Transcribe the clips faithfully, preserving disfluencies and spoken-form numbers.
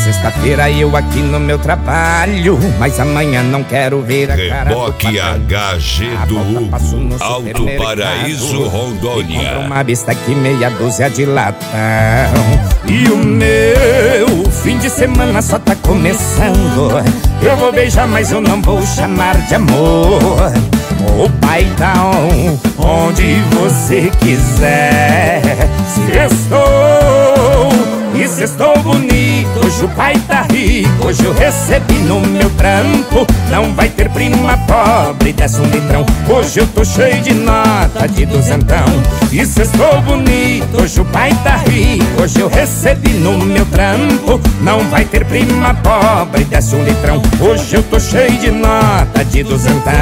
sexta-feira eu aqui no meu trabalho, mas amanhã não quero ver a cara do Reboque H G do Hugo, Alto Paraíso, Rondônia. Compra uma bista aqui, meia dúzia de latão. E o meu fim de semana só tá começando. Eu vou beijar, mas eu não vou chamar de amor. O paizão, onde você quiser. Se estou, e se estou bonito, hoje o pai tá rico. Hoje eu recebi no meu trampo. Não vai ter prima pobre, desce um litrão. Hoje eu tô cheio de nota de duzentão. E se estou bonito, hoje o pai tá rico. Hoje eu recebi no meu trampo. Não vai ter prima pobre, desce um litrão. Hoje eu tô cheio de nota de duzentão.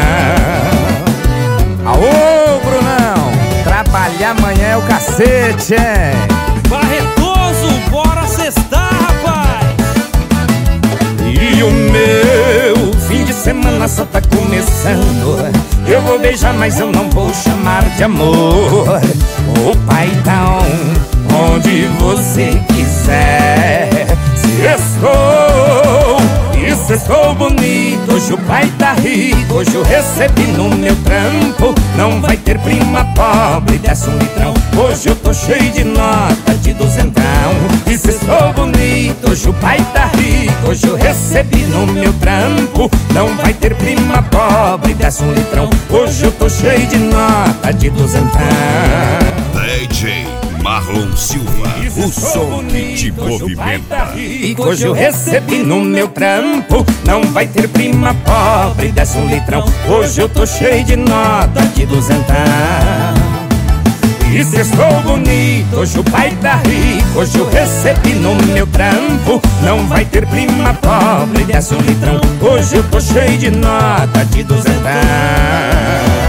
Aô, Brunão, trabalhar amanhã é o cacete, hein? Barretoso, bora sextar, rapaz! E o meu fim de semana só tá começando. Eu vou beijar, mas eu não vou chamar de amor. O paizão, onde você quiser. Se estou, e se estou bonito, hoje o pai tá rico. Hoje eu recebi no meu trampo. Não vai ter prima pobre, desce um litrão. Hoje eu tô cheio de nota de duzentão. E se estou bonito, hoje o pai tá rico. Hoje eu recebi no meu trampo. Não vai ter prima pobre, desce um litrão. Hoje eu tô cheio de nota de duzentão. D J Marlon Silva, o som que te movimenta. Hoje eu recebi no meu trampo. Não vai ter prima pobre, desce um litrão. Hoje eu tô cheio de nota de duzentão. E se estou bonito, hoje o pai tá rico. Hoje eu recebi no meu trampo. Não vai ter prima pobre, desce um litrão. Hoje eu tô cheio de nota de duzentão.